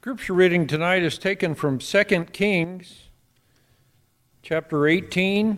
Scripture reading tonight is taken from 2 Kings, chapter 18,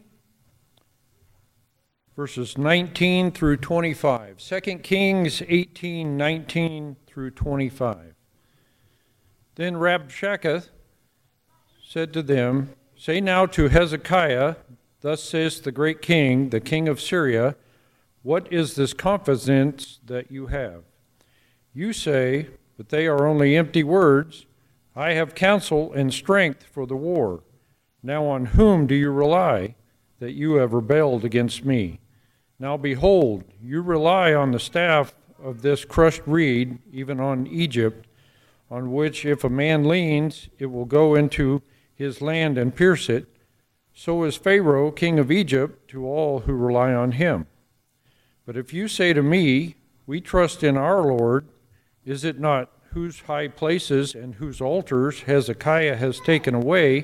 verses 19 through 25. 2 Kings 18, 19 through 25. Then Rabshakeh said to them, "Say now to Hezekiah, thus says the great king, the king of Syria, what is this confidence that you have? You say, but they are only empty words. I have counsel and strength for the war. Now on whom do you rely that you have rebelled against me? Now behold, you rely on the staff of this crushed reed, even on Egypt, on which if a man leans, it will go into his land and pierce it. So is Pharaoh, king of Egypt, to all who rely on him. But if you say to me, we trust in our Lord, is it not whose high places and whose altars Hezekiah has taken away,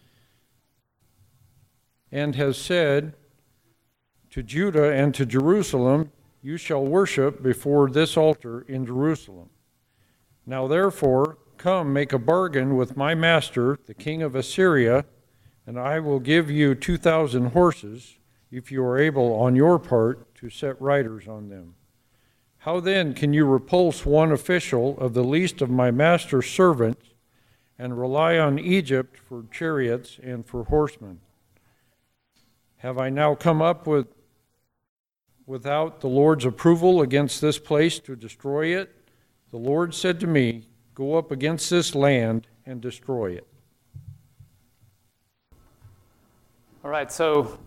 and has said to Judah and to Jerusalem, you shall worship before this altar in Jerusalem. Now therefore, come make a bargain with my master, the king of Assyria, and I will give you 2,000 horses, if you are able on your part to set riders on them. How then can you repulse one official of the least of my master's servants and rely on Egypt for chariots and for horsemen? Have I now come up without the Lord's approval against this place to destroy it? The Lord said to me, go up against this land and destroy it." All right, so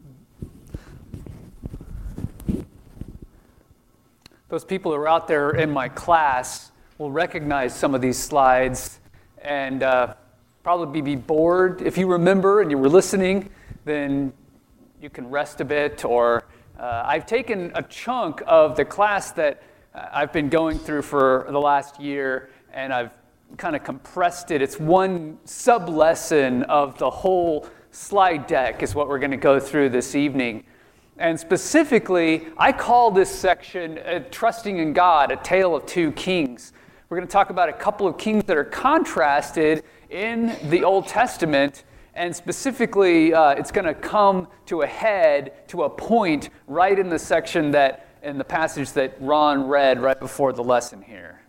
those people who are out there in my class will recognize some of these slides and probably be bored. If you remember and you were listening, then you can rest a bit. Or I've taken a chunk of the class that I've been going through for the last year, and I've kind of compressed it. It's one sub-lesson of the whole slide deck is what we're going to go through this evening. And specifically, I call this section Trusting in God, a Tale of Two Kings. We're going to talk about a couple of kings that are contrasted in the Old Testament, and specifically, it's going to come to a head, to a point, right in the section in the passage that Ron read right before the lesson here.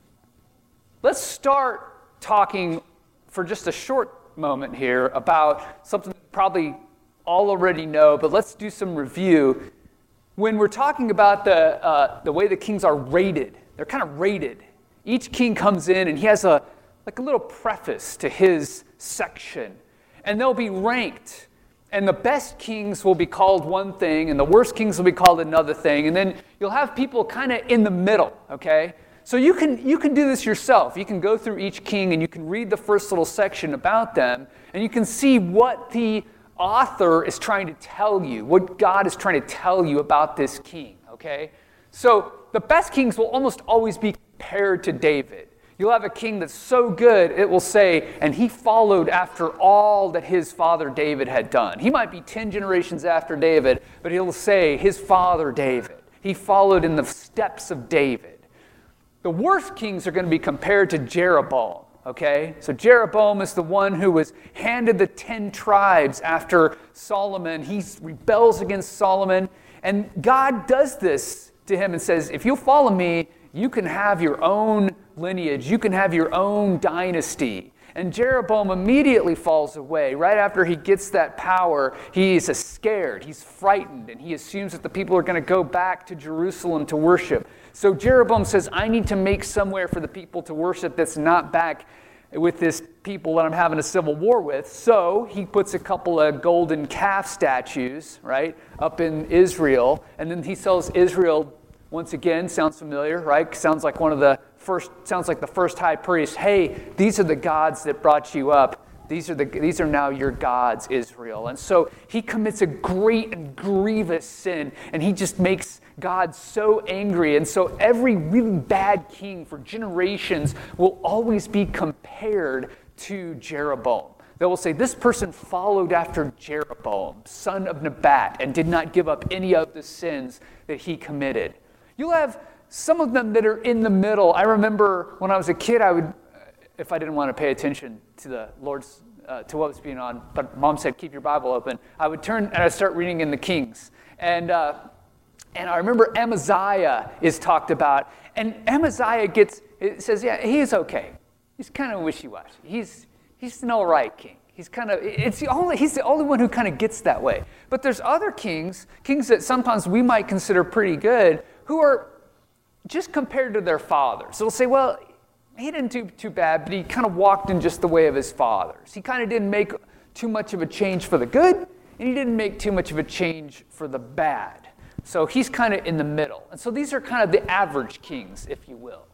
Let's start talking for just a short moment here about something that probably all already know, but let's do some review. When we're talking about the way the kings are rated, they're kind of rated. Each king comes in and he has a little preface to his section, and they'll be ranked. And the best kings will be called one thing, and the worst kings will be called another thing, and then you'll have people kind of in the middle, okay? So you can do this yourself. You can go through each king and you can read the first little section about them, and you can see what the author is trying to tell you, what God is trying to tell you about this king, okay? So the best kings will almost always be compared to David. You'll have a king that's so good, it will say, and he followed after all that his father David had done. He might be 10 generations after David, but he'll say, his father David. He followed in the steps of David. The worst kings are going to be compared to Jeroboam. Okay, so Jeroboam is the one who was handed the 10 tribes after Solomon. He rebels against Solomon, and God does this to him and says, if you follow me, you can have your own lineage, you can have your own dynasty. And Jeroboam immediately falls away. Right after he gets that power, he's scared, he's frightened, and he assumes that the people are going to go back to Jerusalem to worship. So Jeroboam says, I need to make somewhere for the people to worship that's not back with this people that I'm having a civil war with. So he puts a couple of golden calf statues, right, up in Israel. And then he tells Israel, once again, sounds familiar, right? Sounds like the first high priest. Hey, these are the gods that brought you up. These are now your gods, Israel. And so he commits a great and grievous sin, and he just makes God so angry. And so every really bad king for generations will always be compared to Jeroboam. They will say, this person followed after Jeroboam, son of Nebat, and did not give up any of the sins that he committed. You'll have some of them that are in the middle. I remember when I was a kid, if I didn't want to pay attention to the Lord's, to what was being on, but Mom said, keep your Bible open, I would turn and I'd start reading in the Kings. And I remember Amaziah is talked about, and Amaziah it says, yeah, he's okay. He's kind of wishy-washy. He's an all right king. He's the only one who kind of gets that way. But there's other kings that sometimes we might consider pretty good, who are just compared to their fathers. So they'll say, well, he didn't do too bad, but he kind of walked in just the way of his fathers. He kind of didn't make too much of a change for the good, and he didn't make too much of a change for the bad. So he's kind of in the middle. And so these are kind of the average kings, if you will.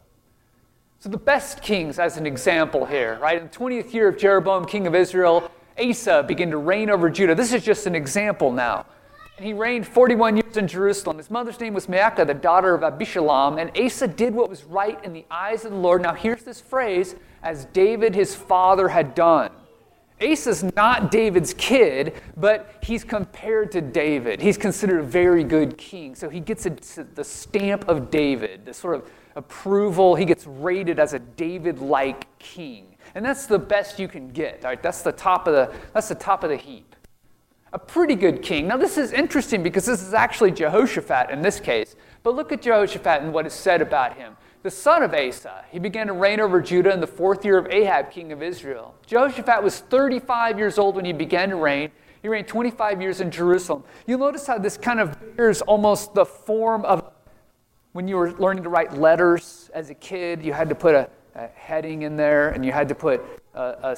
So the best kings, as an example here, right? In the 20th year of Jeroboam, king of Israel, Asa began to reign over Judah. This is just an example now. And he reigned 41 years in Jerusalem. His mother's name was Maacah, the daughter of Abishalom. And Asa did what was right in the eyes of the Lord. Now here's this phrase, as David his father had done. Asa's not David's kid, but he's compared to David. He's considered a very good king. So he gets the stamp of David, the sort of approval. He gets rated as a David-like king. And that's the best you can get. Right? That's the top of the heap. A pretty good king. Now this is interesting because this is actually Jehoshaphat in this case. But look at Jehoshaphat and what is said about him. The son of Asa, he began to reign over Judah in the 4th year of Ahab, king of Israel. Jehoshaphat was 35 years old when he began to reign. He reigned 25 years in Jerusalem. You'll notice how this kind of bears almost the form of when you were learning to write letters as a kid. You had to put a heading in there, and you had to put an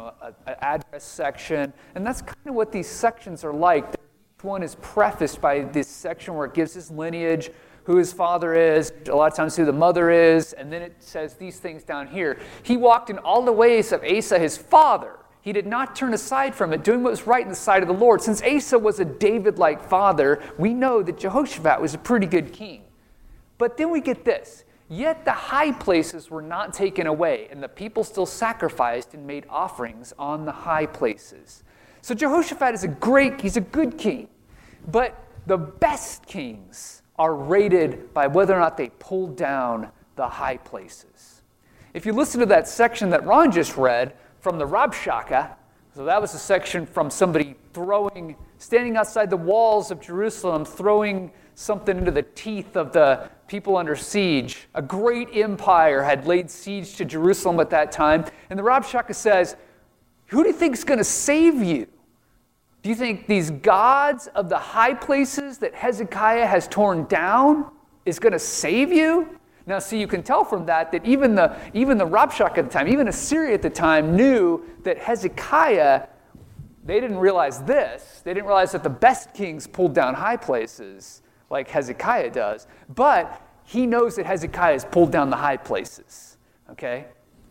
address section. And that's kind of what these sections are like. Each one is prefaced by this section where it gives his lineage, who his father is, a lot of times who the mother is, and then it says these things down here. He walked in all the ways of Asa his father. He did not turn aside from it, doing what was right in the sight of the Lord. Since Asa was a David-like father, we know that Jehoshaphat was a pretty good king. But then we get this. Yet the high places were not taken away, and the people still sacrificed and made offerings on the high places. So Jehoshaphat he's a good king. But the best kings are rated by whether or not they pulled down the high places. If you listen to that section that Ron just read from the Rabshakeh, so that was a section from somebody standing outside the walls of Jerusalem, throwing something into the teeth of the people under siege. A great empire had laid siege to Jerusalem at that time. And the Rabshakeh says, who do you think is going to save you? Do you think these gods of the high places that Hezekiah has torn down is going to save you? Now, see, you can tell from that even the Rabshakeh at the time, even Assyria at the time, knew that Hezekiah, they didn't realize this. They didn't realize that the best kings pulled down high places like Hezekiah does. But he knows that Hezekiah has pulled down the high places, okay?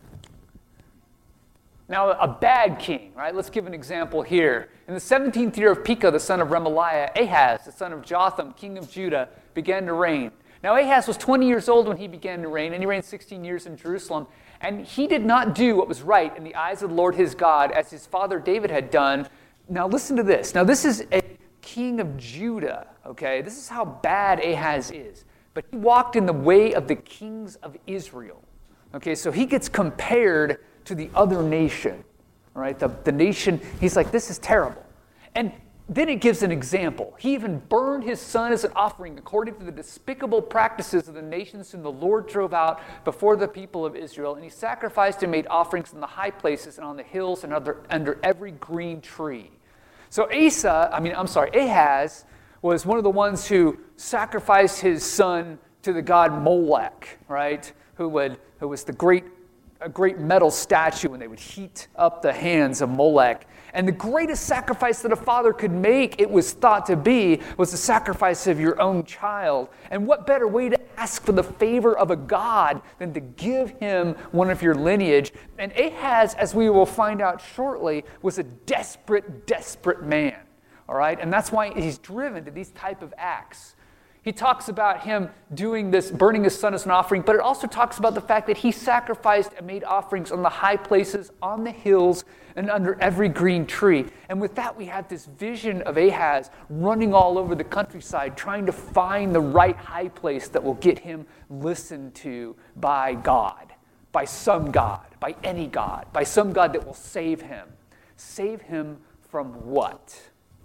Now, a bad king, right? Let's give an example here. In the 17th year of Pekah, the son of Remaliah, Ahaz, the son of Jotham, king of Judah, began to reign. Now, Ahaz was 20 years old when he began to reign, and he reigned 16 years in Jerusalem. And he did not do what was right in the eyes of the Lord his God, as his father David had done. Now, listen to this. Now, this is a king of Judah, okay? This is how bad Ahaz is. But he walked in the way of the kings of Israel. Okay, so he gets compared to the other nation, all right? The nation, he's like, this is terrible. And then it gives an example. He even burned his son as an offering according to the despicable practices of the nations whom the Lord drove out before the people of Israel. And he sacrificed and made offerings in the high places and on the hills and under every green tree. So Ahaz was one of the ones who sacrificed his son to the god Molech, right? Who was a great metal statue, and they would heat up the hands of Molech. And the greatest sacrifice that a father could make, it was thought to be, was the sacrifice of your own child. And what better way to ask for the favor of a god than to give him one of your lineage? And Ahaz, as we will find out shortly, was a desperate, desperate man. All right? And that's why he's driven to these type of acts. He talks about him doing this, burning his son as an offering, but it also talks about the fact that he sacrificed and made offerings on the high places, on the hills, and under every green tree. And with that, we have this vision of Ahaz running all over the countryside, trying to find the right high place that will get him listened to by God. by some God, by any God, by some God that will save him. Save him from what?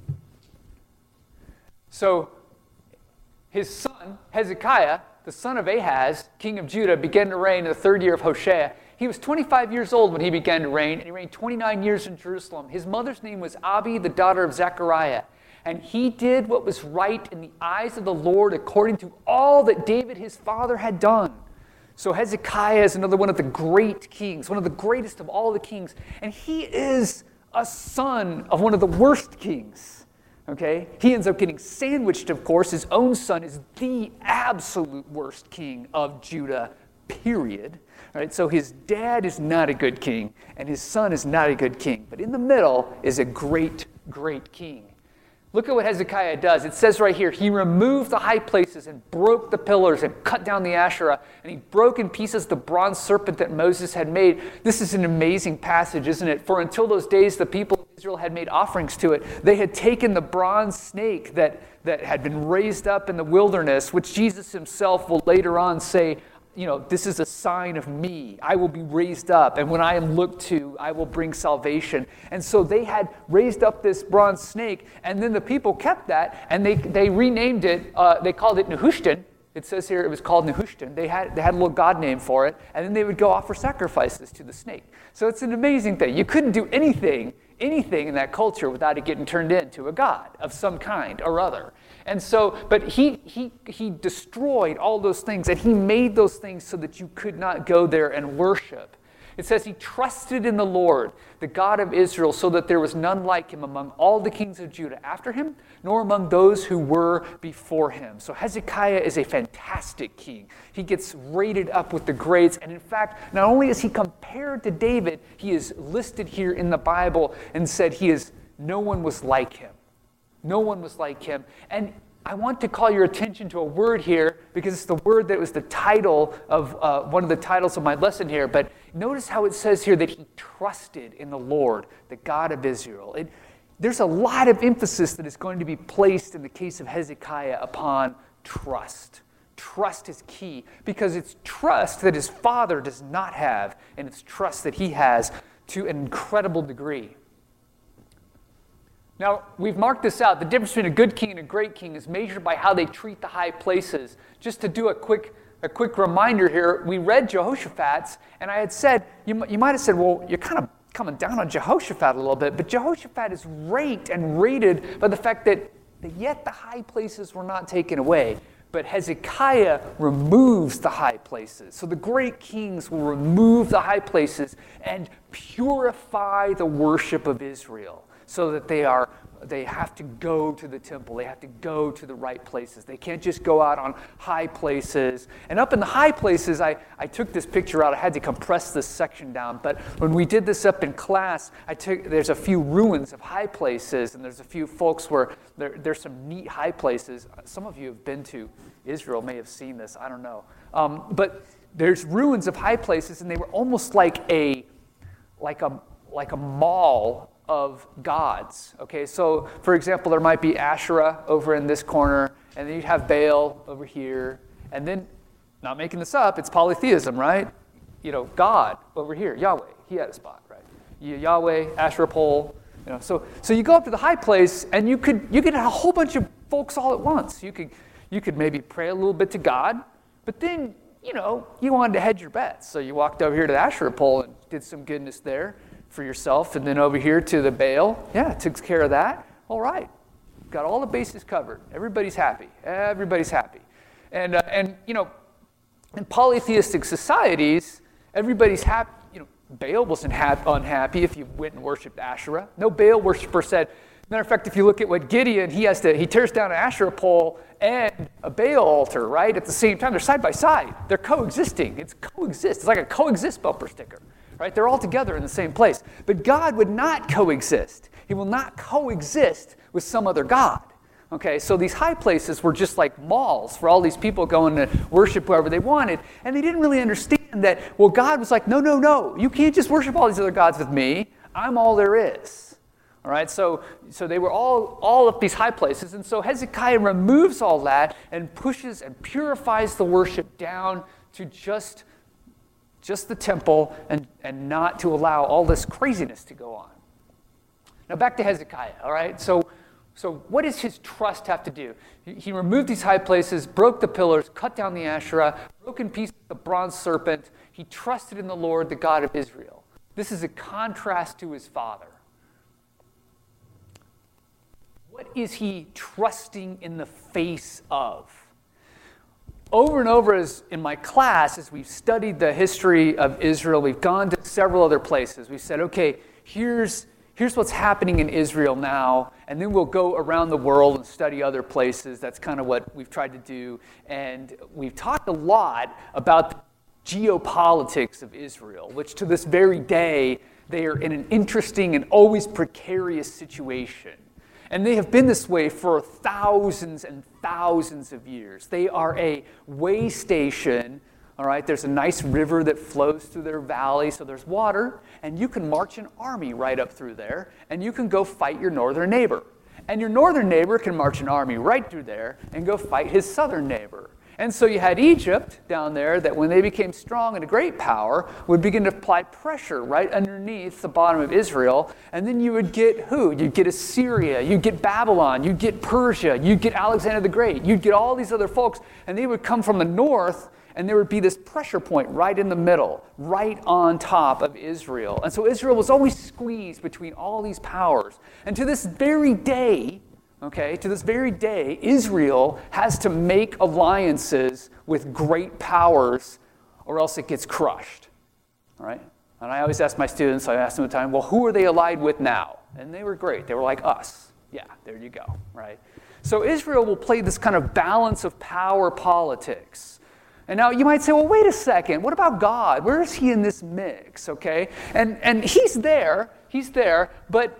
So his son, Hezekiah, the son of Ahaz, king of Judah, began to reign in the 3rd year of Hoshea. He was 25 years old when he began to reign, and he reigned 29 years in Jerusalem. His mother's name was Abi, the daughter of Zechariah. And he did what was right in the eyes of the Lord according to all that David his father had done. So Hezekiah is another one of the great kings, one of the greatest of all the kings. And he is a son of one of the worst kings. Okay? He ends up getting sandwiched, of course. His own son is the absolute worst king of Judah, period. All right? So his dad is not a good king, and his son is not a good king. But in the middle is a great, great king. Look at what Hezekiah does. It says right here, he removed the high places and broke the pillars and cut down the Asherah, and he broke in pieces the bronze serpent that Moses had made. This is an amazing passage, isn't it? For until those days, the people of Israel had made offerings to it. They had taken the bronze snake that had been raised up in the wilderness, which Jesus himself will later on say, you know, this is a sign of me. I will be raised up, and when I am looked to, I will bring salvation. And so they had raised up this bronze snake, and then the people kept that, and they renamed it, they called it Nehushtan. It says here it was called Nehushtan. They had a little god name for it, and then they would go offer sacrifices to the snake. So it's an amazing thing. You couldn't do anything in that culture without it getting turned into a god of some kind or other. And so, but he destroyed all those things, and he made those things so that you could not go there and worship. It says he trusted in the Lord, the God of Israel, so that there was none like him among all the kings of Judah after him, nor among those who were before him. So Hezekiah is a fantastic king. He gets rated up with the greats, and in fact, not only is he compared to David, he is listed here in the Bible and said no one was like him. No one was like him. And I want to call your attention to a word here because it's the word that was the title of one of the titles of my lesson here. But notice how it says here that he trusted in the Lord, the God of Israel. There's a lot of emphasis that is going to be placed in the case of Hezekiah upon trust. Trust is key because it's trust that his father does not have, and it's trust that he has to an incredible degree. Now, we've marked this out. The difference between a good king and a great king is measured by how they treat the high places. Just to do a quick reminder here, we read Jehoshaphat's, and I had said, you might have said, well, you're kind of coming down on Jehoshaphat a little bit, but Jehoshaphat is ranked and rated by the fact that yet the high places were not taken away. But Hezekiah removes the high places. So the great kings will remove the high places and purify the worship of Israel, so that they have to go to the temple. They have to go to the right places. They can't just go out on high places. And up in the high places, I took this picture out. I had to compress this section down. But when we did this up in class, there's a few ruins of high places, and there's a few folks where there's some neat high places. Some of you have been to Israel, may have seen this. I don't know. But there's ruins of high places, and they were almost like a mall of gods. Okay, so for example, there might be Asherah over in this corner, and then you'd have Baal over here, and then, not making this up, it's polytheism, right? You know, God over here, Yahweh, he had a spot, right? Yahweh, Asherah pole, you know. So you go up to the high place, and you could have a whole bunch of folks all at once. You could maybe pray a little bit to God, but then, you know, you wanted to hedge your bets, so you walked over here to the Asherah pole and did some goodness there for yourself, and then over here to the Baal. Yeah, took care of that. All right, got all the bases covered. Everybody's happy. Everybody's happy. And you know, in polytheistic societies, everybody's happy. You know, Baal wasn't unhappy if you went and worshipped Asherah. No Baal worshiper said. Matter of fact, if you look at what Gideon, he tears down an Asherah pole and a Baal altar, right? At the same time, they're side by side. They're coexisting. It's like a coexist bumper sticker. Right? They're all together in the same place. But God would not coexist. He will not coexist with some other God. Okay, so these high places were just like malls for all these people going to worship whoever they wanted. And they didn't really understand that, well, God was like, no, you can't just worship all these other gods with me. I'm all there is. All right, so they were all at these high places. And so Hezekiah removes all that and pushes and purifies the worship down to just just the temple, and not to allow all this craziness to go on. Now back to Hezekiah, all right? So what does his trust have to do? He removed these high places, broke the pillars, cut down the Asherah, broke in pieces the bronze serpent. He trusted in the Lord, the God of Israel. This is a contrast to his father. What is he trusting in the face of? Over and over in my class, as we've studied the history of Israel, we've gone to several other places. We've said, okay, here's what's happening in Israel now, and then we'll go around the world and study other places. That's kind of what we've tried to do. And we've talked a lot about the geopolitics of Israel, which to this very day, they are in an interesting and always precarious situation. And they have been this way for thousands and thousands of years. They are a way station, all right? There's a nice river that flows through their valley, so there's water, and you can march an army right up through there, and you can go fight your northern neighbor. And your northern neighbor can march an army right through there and go fight his southern neighbor. And so you had Egypt down there that when they became strong and a great power would begin to apply pressure right underneath the bottom of Israel. And then you would get who? You'd get Assyria, you'd get Babylon, you'd get Persia, you'd get Alexander the Great, you'd get all these other folks, and they would come from the north, and there would be this pressure point right in the middle, right on top of Israel. And so Israel was always squeezed between all these powers. And to this very day, Israel has to make alliances with great powers or else it gets crushed, all right? And I always ask my students, I ask them at the time, well, who are they allied with now? And they were great. They were like us. Yeah, there you go, right? So Israel will play this kind of balance of power politics. And now you might say, well, wait a second. What about God? Where is he in this mix, okay? And he's there, but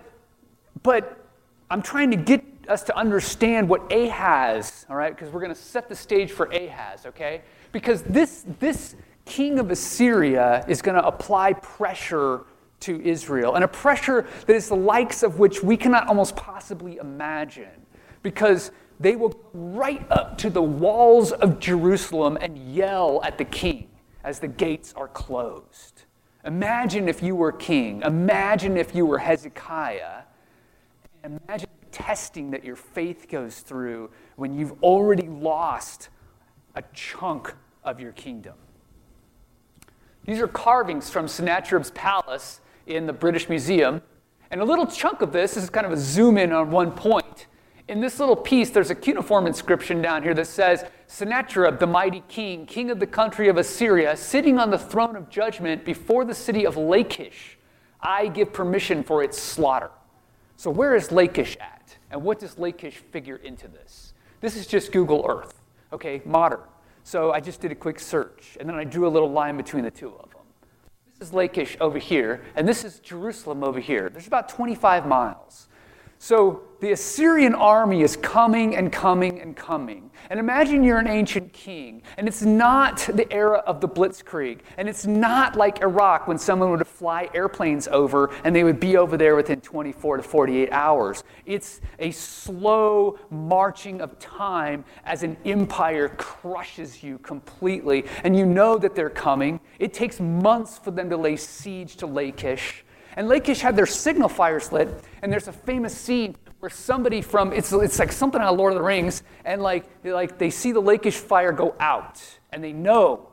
I'm trying to get us to understand what Ahaz, all right? Because we're going to set the stage for Ahaz, okay? Because this king of Assyria is going to apply pressure to Israel, and a pressure that is the likes of which we cannot almost possibly imagine, because they will go right up to the walls of Jerusalem and yell at the king as the gates are closed. Imagine if you were king. Imagine if you were Hezekiah. Imagine the testing that your faith goes through when you've already lost a chunk of your kingdom. These are carvings from Sennacherib's palace in the British Museum. And a little chunk of this is kind of a zoom in on one point. In this little piece, there's a cuneiform inscription down here that says, Sennacherib, the mighty king, king of the country of Assyria, sitting on the throne of judgment before the city of Lachish, I give permission for its slaughter. So where is Lachish at? And what does Lachish figure into this? This is just Google Earth, okay, modern. So I just did a quick search, and then I drew a little line between the two of them. This is Lachish over here, and this is Jerusalem over here. There's about 25 miles. So the Assyrian army is coming and coming and coming. And imagine you're an ancient king, and it's not the era of the Blitzkrieg, and it's not like Iraq when someone would fly airplanes over and they would be over there within 24 to 48 hours. It's a slow marching of time as an empire crushes you completely, and you know that they're coming. It takes months for them to lay siege to Lachish. And Lachish had their signal fires lit, and there's a famous scene where somebody from, it's like something out of Lord of the Rings, and like they see the Lachish fire go out, and they know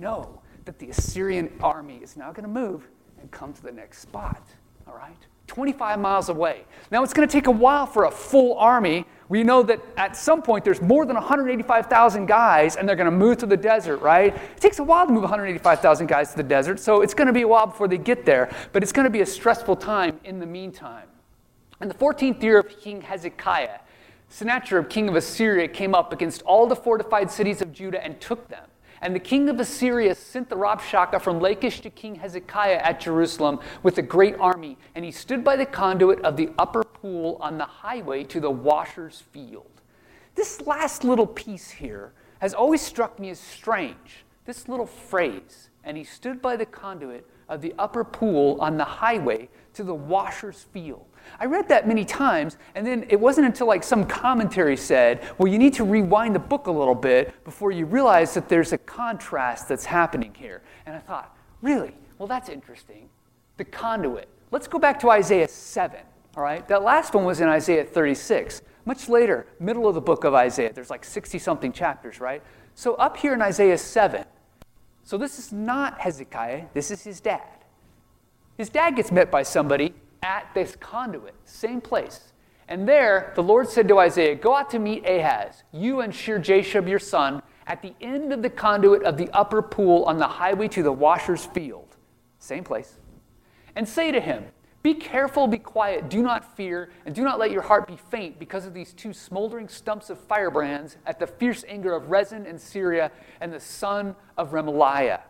that the Assyrian army is now going to move and come to the next spot, all right? 25 miles away. Now, it's going to take a while for a full army. We know that at some point there's more than 185,000 guys, and they're going to move to the desert, right? It takes a while to move 185,000 guys to the desert, so it's going to be a while before they get there, but it's going to be a stressful time in the meantime. In the 14th year of King Hezekiah, Sennacherib, king of Assyria, came up against all the fortified cities of Judah and took them. And the king of Assyria sent the Rabshakeh from Lachish to King Hezekiah at Jerusalem with a great army, and he stood by the conduit of the upper pool on the highway to the washer's field. This last little piece here has always struck me as strange, this little phrase, and he stood by the conduit of the upper pool on the highway to the washer's field. I read that many times, and then it wasn't until like some commentary said, well, you need to rewind the book a little bit before you realize that there's a contrast that's happening here. And I thought, Really? Well, that's interesting. The conduit. Let's go back to Isaiah 7, all right? That last one was in Isaiah 36. Much later, middle of the book of Isaiah. There's like 60-something chapters, right? So up here in Isaiah 7, so this is not Hezekiah, this is his dad. His dad gets met by somebody at this conduit, same place. And there, the Lord said to Isaiah, go out to meet Ahaz, you and Shear-Jashub your son, at the end of the conduit of the upper pool on the highway to the washer's field. Same place. And say to him, be careful, be quiet, do not fear, and do not let your heart be faint because of these two smoldering stumps of firebrands at the fierce anger of Rezin and Syria and the son of Remaliah.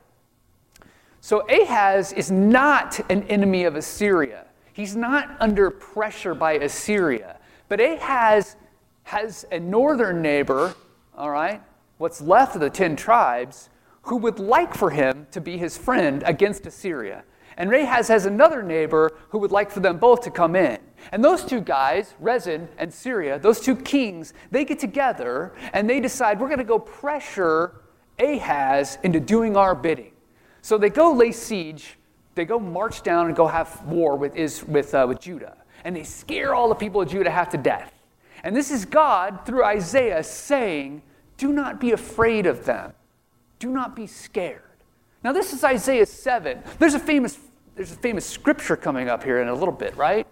So Ahaz is not an enemy of Assyria. He's not under pressure by Assyria. But Ahaz has a northern neighbor, all right, what's left of the 10 tribes, who would like for him to be his friend against Assyria. And Ahaz has another neighbor who would like for them both to come in. And those two guys, Rezin and Syria, those two kings, they get together and they decide we're going to go pressure Ahaz into doing our bidding. So they go lay siege, they go march down and go have war with Judah. And they scare all the people of Judah half to death. And this is God, through Isaiah, saying, do not be afraid of them. Do not be scared. Now this is Isaiah 7. There's a famous scripture coming up here in a little bit, right?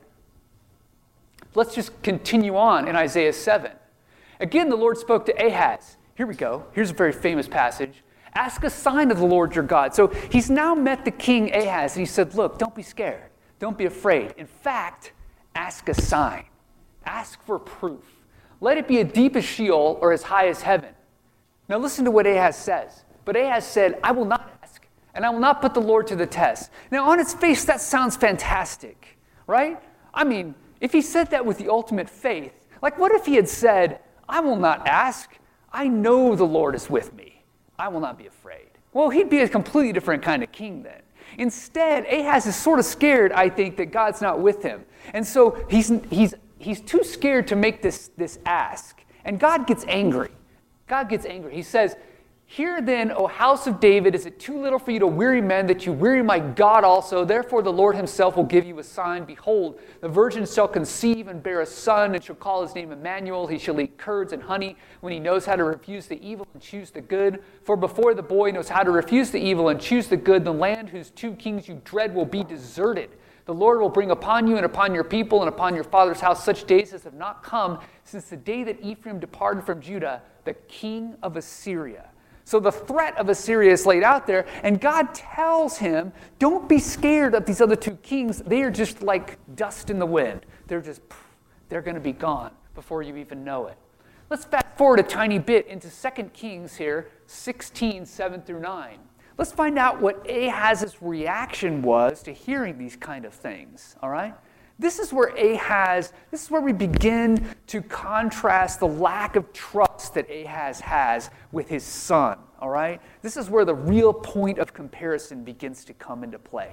Let's just continue on in Isaiah 7. Again, the Lord spoke to Ahaz. Here we go. Here's a very famous passage. Ask a sign of the Lord your God. So he's now met the king Ahaz, and he said, look, don't be scared. Don't be afraid. In fact, ask a sign. Ask for proof. Let it be as deep as Sheol or as high as heaven. Now listen to what Ahaz says. But Ahaz said, I will not ask, and I will not put the Lord to the test. Now on its face, that sounds fantastic, right? I mean, if he said that with the ultimate faith, like what if he had said, I will not ask, I know the Lord is with me. I will not be afraid. Well, he'd be a completely different kind of king then. Instead, Ahaz is sort of scared, I think, that God's not with him. And so he's too scared to make this ask. And God gets angry. God gets angry. He says, hear then, O house of David, is it too little for you to weary men that you weary my God also? Therefore the Lord himself will give you a sign. Behold, the virgin shall conceive and bear a son, and shall call his name Emmanuel. He shall eat curds and honey when he knows how to refuse the evil and choose the good. For before the boy knows how to refuse the evil and choose the good, the land whose two kings you dread will be deserted. The Lord will bring upon you and upon your people and upon your father's house such days as have not come since the day that Ephraim departed from Judah, the king of Assyria. So the threat of Assyria is laid out there, and God tells him, don't be scared of these other two kings. They are just like dust in the wind. They're going to be gone before you even know it. Let's fast forward a tiny bit into 2 Kings here, 16, 7 through 9. Let's find out what Ahaz's reaction was to hearing these kind of things, all right? This is where we begin to contrast the lack of trust that Ahaz has with his son, all right? This is where the real point of comparison begins to come into play.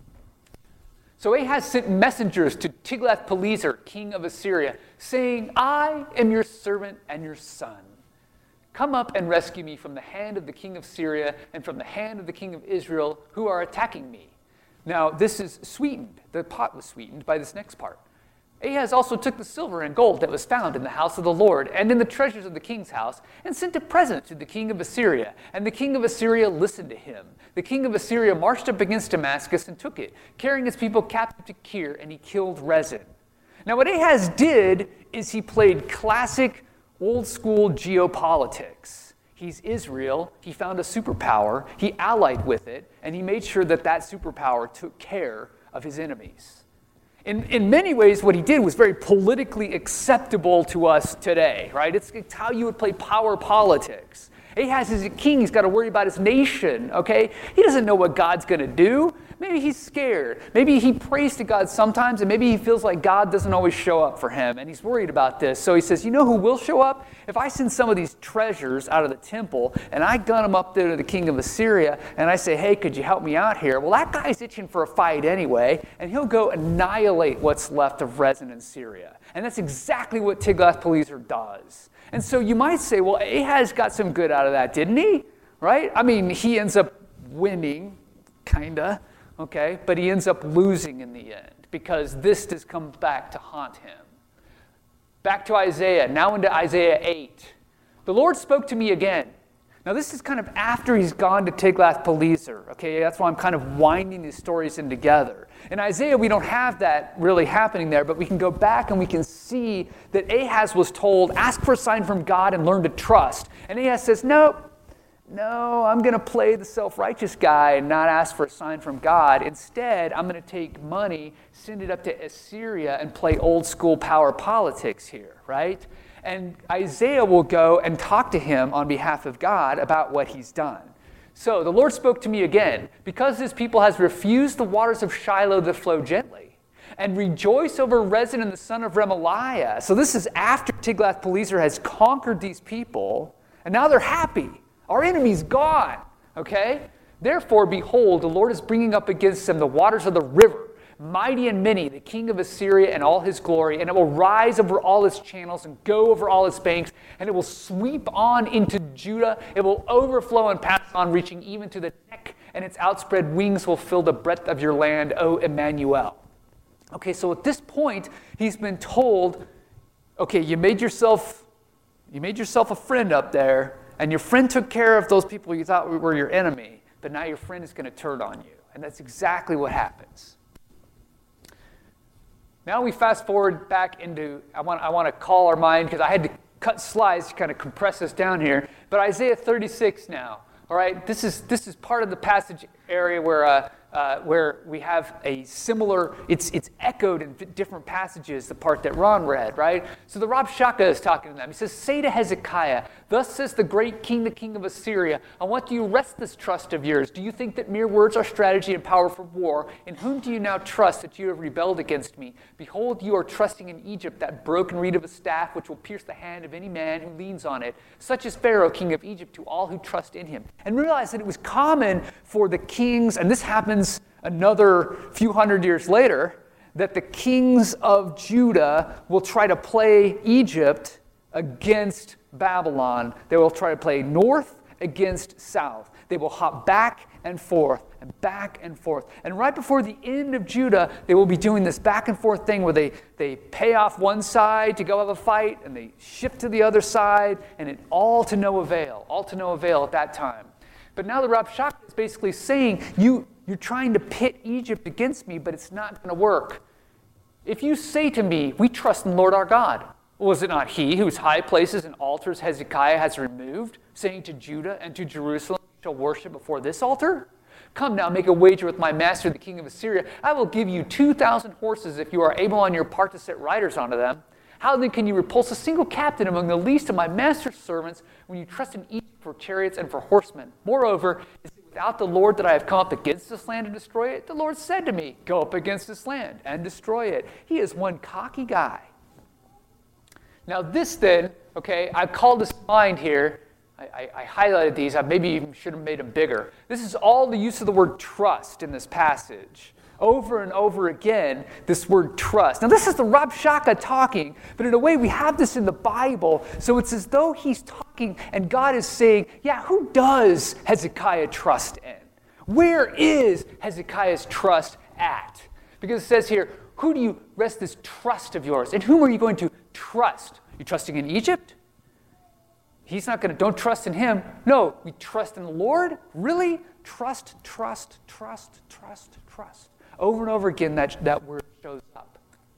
So Ahaz sent messengers to Tiglath-Pileser, king of Assyria, saying, I am your servant and your son. Come up and rescue me from the hand of the king of Syria and from the hand of the king of Israel who are attacking me. Now, this is sweetened. The pot was sweetened by this next part. Ahaz also took the silver and gold that was found in the house of the Lord and in the treasures of the king's house and sent a present to the king of Assyria. And the king of Assyria listened to him. The king of Assyria marched up against Damascus and took it, carrying his people captive to Kir, and he killed Rezin. Now, what Ahaz did is he played classic old-school geopolitics. He's Israel, he found a superpower, he allied with it, and he made sure that that superpower took care of his enemies. In many ways, what he did was very politically acceptable to us today, right? It's how you would play power politics. Ahaz is a king, he's got to worry about his nation, okay? He doesn't know what God's going to do. Maybe he's scared. Maybe he prays to God sometimes, and maybe he feels like God doesn't always show up for him, and he's worried about this. So he says, you know who will show up? If I send some of these treasures out of the temple, and I gun them up there to the king of Assyria, and I say, hey, could you help me out here? Well, that guy's itching for a fight anyway, and he'll go annihilate what's left of Rezin and Syria. And that's exactly what Tiglath-Pileser does. And so you might say, well, Ahaz got some good out of that, didn't he? Right? I mean, he ends up winning, kinda, okay? But he ends up losing in the end because this does come back to haunt him. Back to Isaiah, now into Isaiah 8. The Lord spoke to me again. Now this is kind of after he's gone to Tiglath-Pileser, okay? That's why I'm kind of winding these stories in together. In Isaiah, we don't have that really happening there, but we can go back and we can see that Ahaz was told, ask for a sign from God and learn to trust. And Ahaz says, no, I'm going to play the self-righteous guy and not ask for a sign from God. Instead, I'm going to take money, send it up to Assyria, and play old school power politics here, right? And Isaiah will go and talk to him on behalf of God about what he's done. So the Lord spoke to me again, because this people has refused the waters of Shiloh that flow gently, and rejoice over Rezin the son of Remaliah. So this is after Tiglath-Pileser has conquered these people, and now they're happy. Our enemy's gone, okay? Therefore, behold, the Lord is bringing up against them the waters of the river, mighty and many, the king of Assyria and all his glory, and it will rise over all its channels and go over all its banks, and it will sweep on into Judah. It will overflow and pass on, reaching even to the neck, and its outspread wings will fill the breadth of your land, O Emmanuel. Okay, so at this point, he's been told, okay, you made yourself a friend up there, and your friend took care of those people you thought were your enemy, but now your friend is going to turn on you. And that's exactly what happens. Now we fast forward back into, I want to call our mind, because I had to cut slides to kind of compress this down here, but Isaiah 36 now. All right, this is part of the passage area where we have a similar, it's echoed in different passages, the part that Ron read, right? So the Rabshakeh is talking to them. He says, say to Hezekiah, thus says the great king, the king of Assyria, on what do you rest this trust of yours? Do you think that mere words are strategy and power for war? In whom do you now trust that you have rebelled against me? Behold, you are trusting in Egypt, that broken reed of a staff which will pierce the hand of any man who leans on it. Such is Pharaoh, king of Egypt, to all who trust in him. And realize that it was common for the kings, and this happens another few hundred years later, that the kings of Judah will try to play Egypt against Babylon. They will try to play north against south. They will hop back and forth and back and forth. And right before the end of Judah, they will be doing this back and forth thing where they pay off one side to go have a fight, and they shift to the other side, and it all to no avail at that time. But now the Rabshakeh is basically saying, you're trying to pit Egypt against me, but it's not going to work. If you say to me, we trust in the Lord our God, was it not he whose high places and altars Hezekiah has removed, saying to Judah and to Jerusalem, you shall worship before this altar? Come now, make a wager with my master, the king of Assyria. I will give you 2,000 horses if you are able on your part to set riders onto them. How then can you repulse a single captain among the least of my master's servants when you trust in Egypt for chariots and for horsemen? Moreover, is it without the Lord that I have come up against this land to destroy it? The Lord said to me, go up against this land and destroy it. He is one cocky guy. Now this then, okay, I've called this to mind here. I highlighted these. I maybe even should have made them bigger. This is all the use of the word trust in this passage. Over and over again, this word trust. Now this is the Rabshakeh talking, but in a way we have this in the Bible, so it's as though he's talking and God is saying, yeah, who does Hezekiah trust in? Where is Hezekiah's trust at? Because it says here, who do you rest this trust of yours? In whom are you going to trust? You trusting in Egypt? He's not going to, don't trust in him. No, we trust in the Lord? Really? Trust, trust, trust, trust, trust. Over and over again, that word shows up.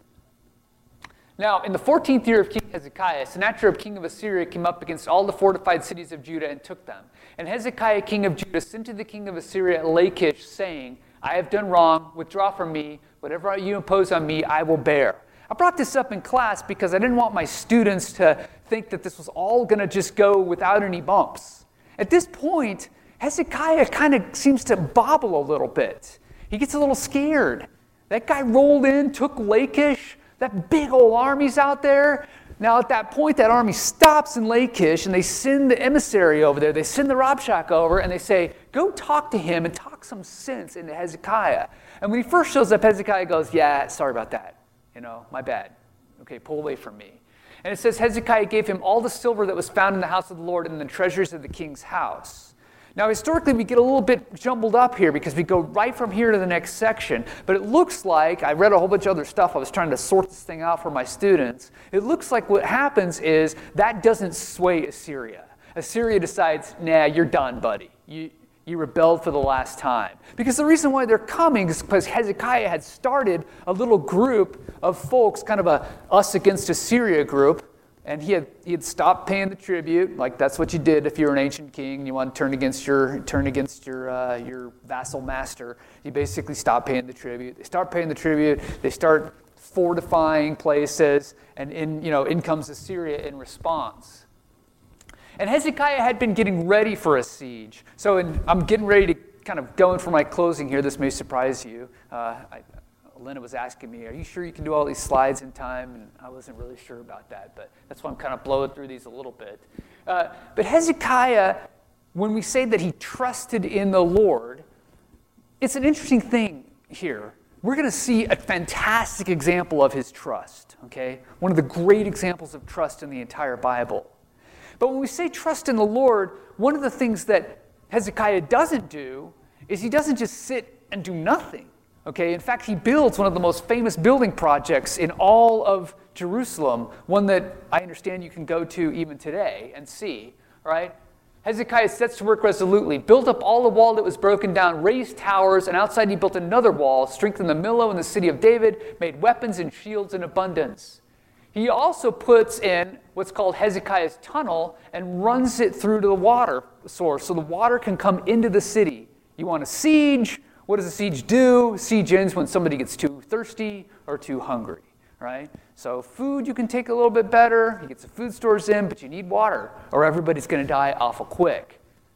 Now, in the 14th year of King Hezekiah, Sennacherib, king of Assyria, came up against all the fortified cities of Judah and took them. And Hezekiah, king of Judah, sent to the king of Assyria at Lachish, saying, I have done wrong. Withdraw from me. Whatever you impose on me, I will bear. I brought this up in class because I didn't want my students to think that this was all going to just go without any bumps. At this point, Hezekiah kind of seems to bobble a little bit. He gets a little scared. That guy rolled in, took Lachish. That big old army's out there. Now at that point, that army stops in Lachish, and they send the emissary over there. They send the Rabshakeh over, and they say, go talk to him and talk some sense into Hezekiah. And when he first shows up, Hezekiah goes, yeah, sorry about that. My bad. Okay, pull away from me. And it says Hezekiah gave him all the silver that was found in the house of the Lord and the treasuries of the king's house. Now, historically, we get a little bit jumbled up here because we go right from here to the next section. But it looks like, I read a whole bunch of other stuff. I was trying to sort this thing out for my students. It looks like what happens is that doesn't sway Assyria. Assyria decides, nah, you're done, buddy. You rebelled for the last time. Because the reason why they're coming is because Hezekiah had started a little group of folks, kind of a us against Assyria group. And he had stopped paying the tribute, like that's what you did if you're an ancient king and you want to turn against your vassal master. You basically stop paying the tribute. They start paying the tribute. They start fortifying places, and in comes Assyria in response. And Hezekiah had been getting ready for a siege. So I'm getting ready to kind of go in for my closing here. This may surprise you. Linda was asking me, are you sure you can do all these slides in time? And I wasn't really sure about that, but that's why I'm kind of blowing through these a little bit. But Hezekiah, when we say that he trusted in the Lord, it's an interesting thing here. We're going to see a fantastic example of his trust, okay? One of the great examples of trust in the entire Bible. But when we say trust in the Lord, one of the things that Hezekiah doesn't do is he doesn't just sit and do nothing. Okay, in fact, he builds one of the most famous building projects in all of Jerusalem, one that I understand you can go to even today and see, right? Hezekiah sets to work resolutely, built up all the wall that was broken down, raised towers, and outside he built another wall, strengthened the Millo and the city of David, made weapons and shields in abundance. He also puts in what's called Hezekiah's tunnel and runs it through to the water source so the water can come into the city. You want a siege? What does a siege do? Siege ends when somebody gets too thirsty or too hungry, right? So food you can take a little bit better. You get some food stores in, but you need water or everybody's going to die awful quick.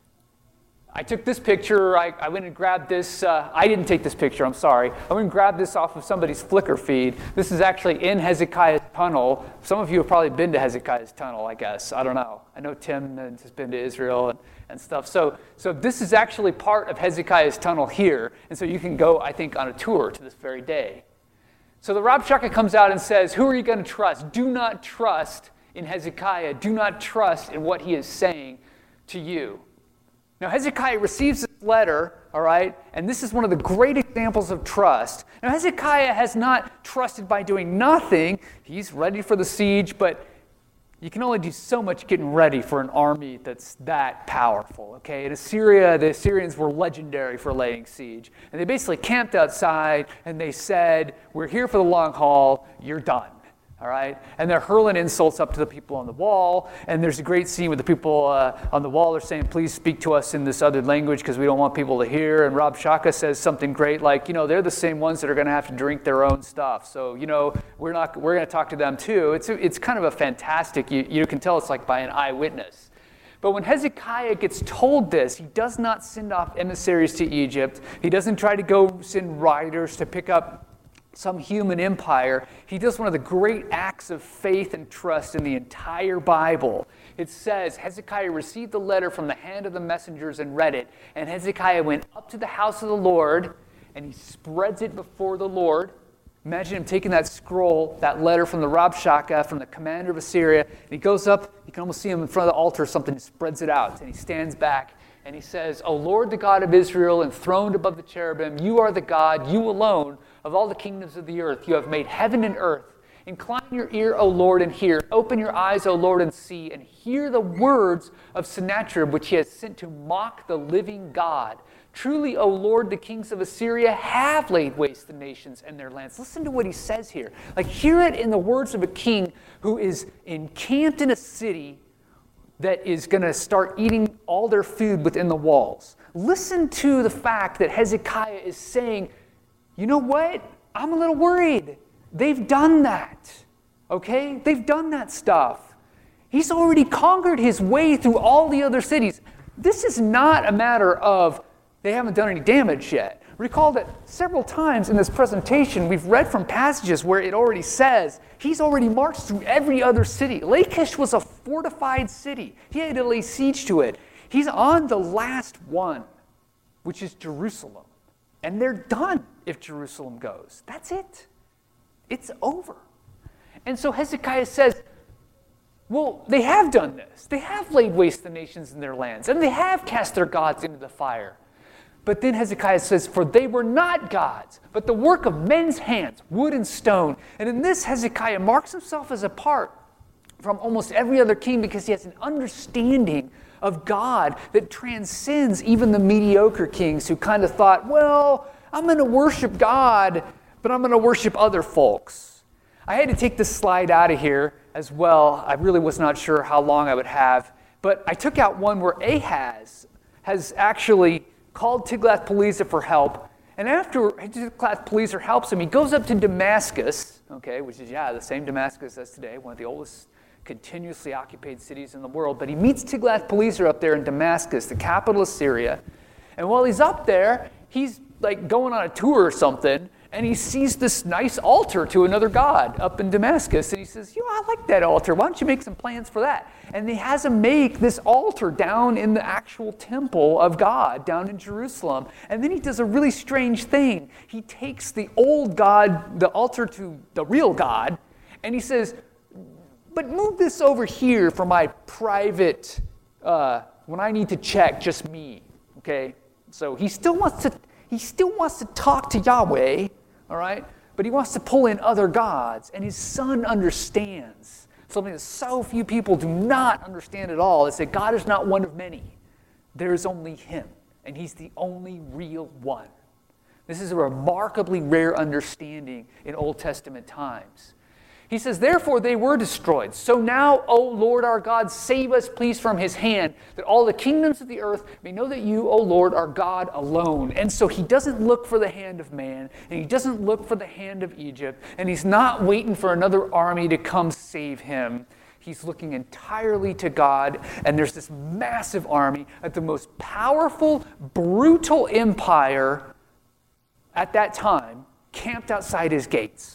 I took this picture. I went and grabbed this. I didn't take this picture. I'm sorry. I went and grabbed this off of somebody's Flickr feed. This is actually in Hezekiah's tunnel. Some of you have probably been to Hezekiah's tunnel, I guess. I don't know. I know Tim has been to Israel and stuff. So this is actually part of Hezekiah's tunnel here. And so you can go, I think, on a tour to this very day. So the Rabshakeh comes out and says, who are you going to trust? Do not trust in Hezekiah. Do not trust in what he is saying to you. Now, Hezekiah receives this letter, all right, and this is one of the great examples of trust. Now, Hezekiah has not trusted by doing nothing. He's ready for the siege, but you can only do so much getting ready for an army that's that powerful, okay? In Assyria, the Assyrians were legendary for laying siege. And they basically camped outside, and they said, we're here for the long haul, you're done. All right, and they're hurling insults up to the people on the wall, and there's a great scene with the people on the wall are saying, please speak to us in this other language because we don't want people to hear, and Rabshakeh says something great like, they're the same ones that are going to have to drink their own stuff, so, we're going to talk to them too. It's kind of a fantastic, you can tell it's like by an eyewitness. But when Hezekiah gets told this, he does not send off emissaries to Egypt. He doesn't try to go send riders to pick up some human empire. He does one of the great acts of faith and trust in the entire Bible. It says, Hezekiah received the letter from the hand of the messengers and read it. And Hezekiah went up to the house of the Lord, and he spreads it before the Lord. Imagine him taking that scroll, that letter from the Rabshakeh, from the commander of Assyria, and he goes up, you can almost see him in front of the altar or something, he spreads it out, and he stands back, and he says, O Lord, the God of Israel, enthroned above the cherubim, you are the God, you alone, of all the kingdoms of the earth. You have made heaven and earth. Incline your ear, O Lord, and hear. Open your eyes, O Lord, and see, and hear the words of Sennacherib, which he has sent to mock the living God. Truly, O Lord, the kings of Assyria have laid waste the nations and their lands. Listen to what he says here. Like, hear it in the words of a king who is encamped in a city that is going to start eating all their food within the walls. Listen to the fact that Hezekiah is saying, you know what? I'm a little worried. They've done that, okay? They've done that stuff. He's already conquered his way through all the other cities. This is not a matter of they haven't done any damage yet. Recall that several times in this presentation, we've read from passages where it already says he's already marched through every other city. Lachish was a fortified city. He had to lay siege to it. He's on the last one, which is Jerusalem. And they're done if Jerusalem goes. That's it. It's over. And so Hezekiah says, Well, they have done this. They have laid waste the nations and their lands, and they have cast their gods into the fire. But then Hezekiah says, for they were not gods, but the work of men's hands, wood and stone. And in this, Hezekiah marks himself as apart from almost every other king because he has an understanding of God that transcends even the mediocre kings who kind of thought, well, I'm going to worship God, but I'm going to worship other folks. I had to take this slide out of here as well. I really was not sure how long I would have, but I took out one where Ahaz has actually called Tiglath-Pileser for help, and after Tiglath-Pileser helps him, he goes up to Damascus, okay, which is, the same Damascus as today, one of the oldest continuously occupied cities in the world, but he meets Tiglath-Pileser up there in Damascus, the capital of Syria, and while he's up there, he's like going on a tour or something, and he sees this nice altar to another god up in Damascus. And he says, I like that altar. Why don't you make some plans for that? And he has him make this altar down in the actual temple of God, down in Jerusalem. And then he does a really strange thing. He takes the old god, the altar to the real God, and he says, but move this over here for my private, when I need to check, just me. Okay? So he still wants to talk to Yahweh, all right? But he wants to pull in other gods, and his son understands something that so few people do not understand at all, is that God is not one of many. There is only him, and he's the only real one. This is a remarkably rare understanding in Old Testament times. He says, therefore they were destroyed. So now, O Lord our God, save us, please, from his hand, that all the kingdoms of the earth may know that you, O Lord, are God alone. And so he doesn't look for the hand of man, and he doesn't look for the hand of Egypt, and he's not waiting for another army to come save him. He's looking entirely to God, and there's this massive army at the most powerful, brutal empire at that time camped outside his gates.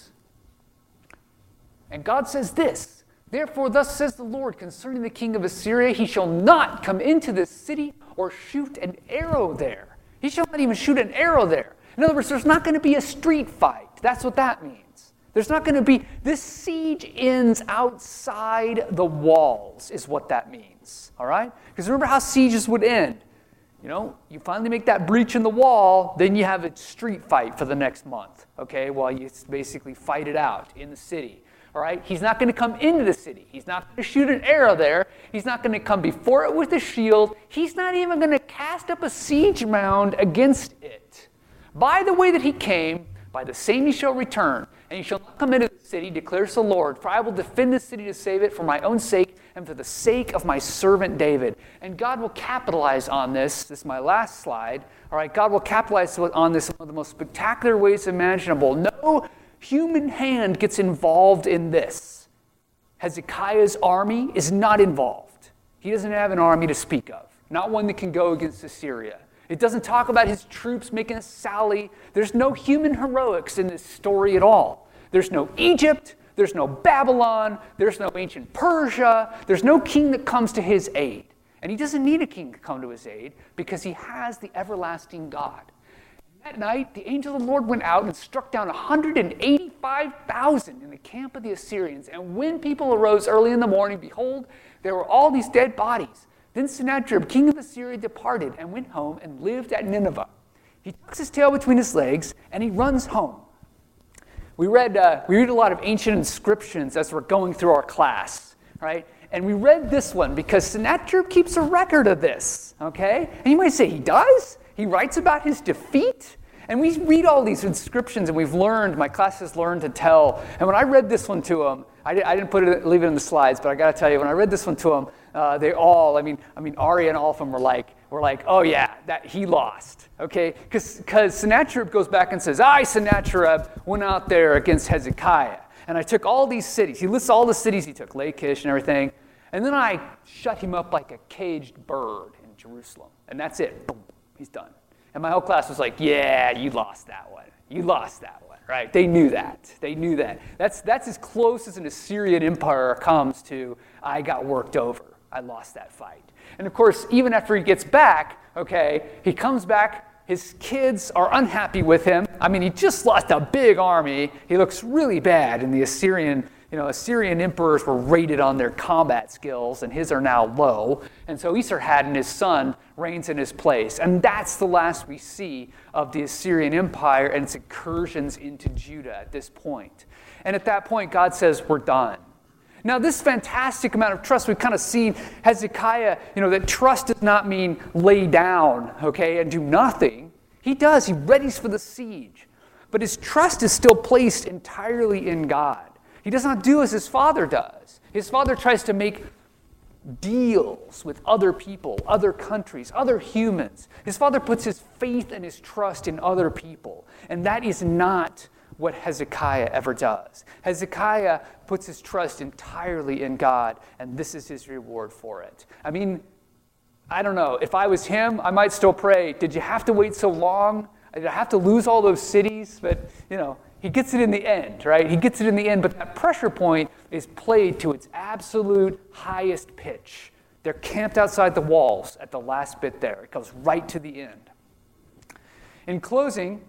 And God says this, therefore thus says the Lord concerning the king of Assyria, he shall not come into this city or shoot an arrow there. He shall not even shoot an arrow there. In other words, there's not going to be a street fight. That's what that means. There's not going to be, this siege ends outside the walls is what that means, all right? Because remember how sieges would end. You finally make that breach in the wall, then you have a street fight for the next month, okay, while you basically fight it out in the city. All right? He's not going to come into the city. He's not going to shoot an arrow there. He's not going to come before it with a shield. He's not even going to cast up a siege mound against it. By the way that he came, by the same he shall return, and he shall not come into the city, declares the Lord, for I will defend the city to save it for my own sake and for the sake of my servant David. And God will capitalize on this. This is my last slide. All right, God will capitalize on this in one of the most spectacular ways imaginable. No human hand gets involved in this. Hezekiah's army is not involved. He doesn't have an army to speak of, not one that can go against Assyria. It doesn't talk about his troops making a sally. There's no human heroics in this story at all. There's no Egypt. There's no Babylon. There's no ancient Persia. There's no king that comes to his aid. And he doesn't need a king to come to his aid because he has the everlasting God. That night, the angel of the Lord went out and struck down 185,000 in the camp of the Assyrians. And when people arose early in the morning, behold, there were all these dead bodies. Then Sennacherib, king of Assyria, departed and went home and lived at Nineveh. He tucks his tail between his legs and he runs home. We read a lot of ancient inscriptions as we're going through our class, right? And we read this one because Sennacherib keeps a record of this, okay? And you might say, he does? He writes about his defeat? And we read all these inscriptions and my class has learned to tell. And when I read this one to them, I didn't leave it in the slides, but I got to tell you, when I read this one to them, they all, Ari and all of them were like, oh yeah, that he lost, okay? Because Sennacherib goes back and says, I, Sennacherib, went out there against Hezekiah. And I took all these cities. He lists all the cities he took, Lachish and everything. And then I shut him up like a caged bird in Jerusalem. And that's it. Boom. He's done. And my whole class was like, yeah, you lost that one. You lost that one, right? They knew that. They knew that. That's as close as an Assyrian empire comes to, I got worked over. I lost that fight. And of course, even after he gets back, okay, he comes back. His kids are unhappy with him. He just lost a big army. He looks really bad in the Assyrian Assyrian emperors were rated on their combat skills, and his are now low. And so Esarhaddon, his son, reigns in his place. And that's the last we see of the Assyrian Empire and its incursions into Judah at this point. And at that point, God says, we're done. Now, this fantastic amount of trust, we've kind of seen Hezekiah, that trust does not mean lay down, and do nothing. He does. He readies for the siege. But his trust is still placed entirely in God. He does not do as his father does. His father tries to make deals with other people, other countries, other humans. His father puts his faith and his trust in other people. And that is not what Hezekiah ever does. Hezekiah puts his trust entirely in God, and this is his reward for it. I mean, I don't know. If I was him, I might still pray, did you have to wait so long? Did I have to lose all those cities? But, he gets it in the end, right? He gets it in the end, but that pressure point is played to its absolute highest pitch. They're camped outside the walls at the last bit there. It goes right to the end. In closing,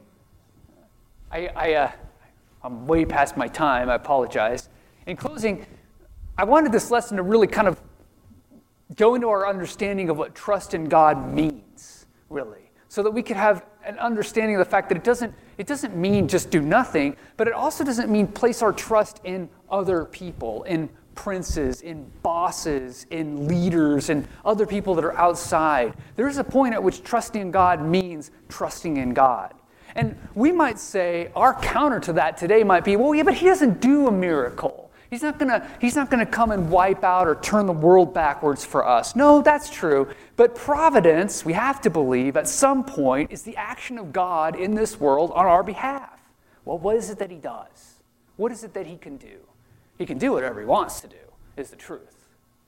I'm way past my time. I apologize. In closing, I wanted this lesson to really kind of go into our understanding of what trust in God means, really, so that we could have an understanding of the fact that it doesn't mean just do nothing, but it also doesn't mean place our trust in other people, in princes, in bosses, in leaders, and other people that are outside. There is a point at which trusting in God means trusting in God. And we might say our counter to that today might be, well, yeah, but he doesn't do a miracle. He's not gonna come and wipe out or turn the world backwards for us. No, that's true. But providence, we have to believe, at some point is the action of God in this world on our behalf. Well, what is it that he does? What is it that he can do? He can do whatever he wants to do, is the truth.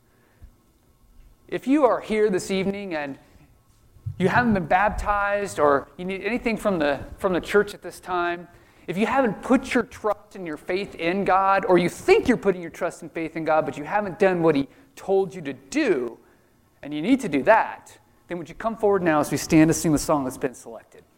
If you are here this evening and you haven't been baptized or you need anything from the church at this time, if you haven't put your trust and your faith in God, or you think you're putting your trust and faith in God, but you haven't done what he told you to do, and you need to do that, then would you come forward now as we stand to sing the song that's been selected?